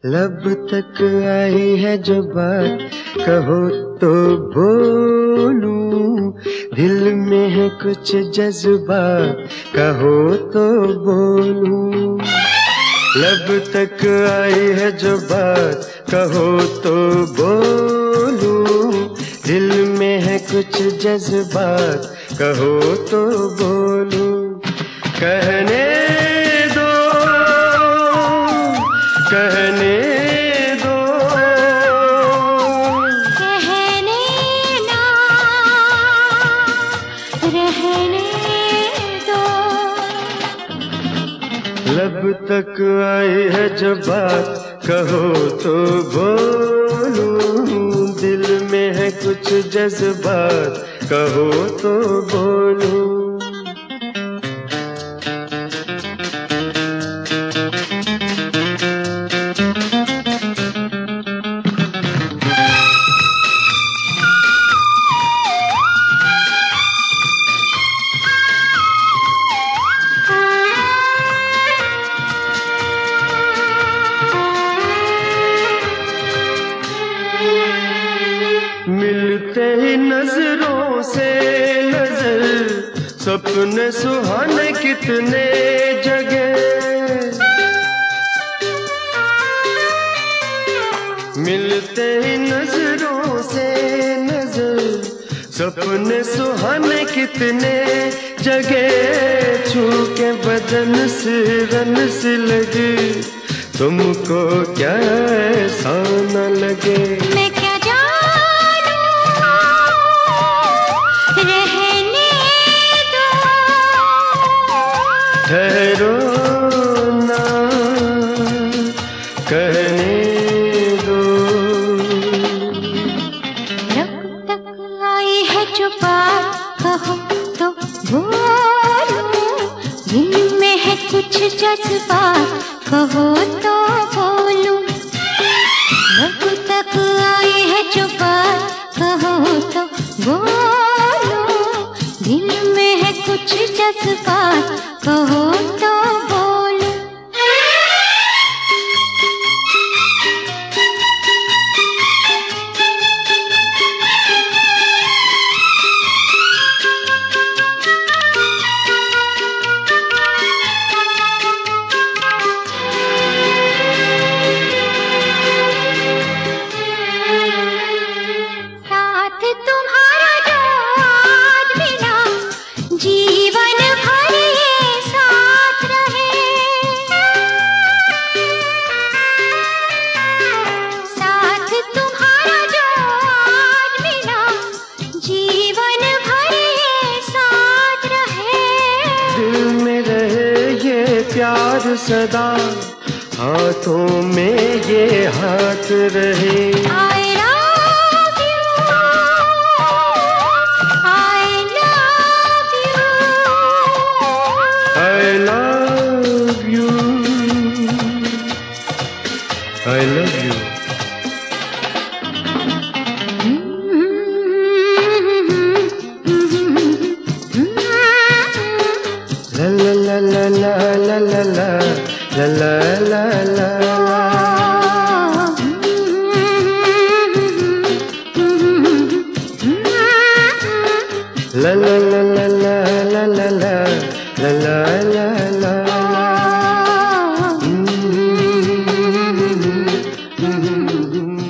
लब तक आई है जो बात, कहो तो बोलूं। दिल में है कुछ जज्बात, कहो तो बोलूं। लब तक आई है जो बात, कहो तो बोलूं। दिल में है कुछ जज्बात, कहो तो बोलूं। कहने दो, कहने दो, कहने ना रहने दो। लब तक आई है जो बात, कहो तो बोलूं। दिल में है कुछ जज्बात, कहो तो बोलूं। मिलते ही नजरों से नजर, सपने सुहाने कितने जगे। मिलते ही नजरों से नजर, सपने सुहाने कितने जगे। छू के बदन से रन से लगे, तुमको क्या ऐसा न लगे। मैं क्या जानूं, रहने दो। ठहरो ना, कहने दो। लब तक आई है जो बात, कहो तो बोलूं। दिल में है कुछ जज्बात, कहो तो बोलूं। लब तक आई है जो बात, कहो तो बोलूं। दिल में है कुछ जज्बात, कहो तो बोलूं। साथ तुम्हारा जो आज मिला, जीवन भर ये साथ रहे। साथ तुम्हारा जो आज मिला, जीवन भर ये साथ रहे। दिल में रहे ये प्यार सदा, हाथों में ये हाथ रहे। I love you, I love you, I love you, I love you। La la la la la la la la la la la la। La la la la la la la la la la la la।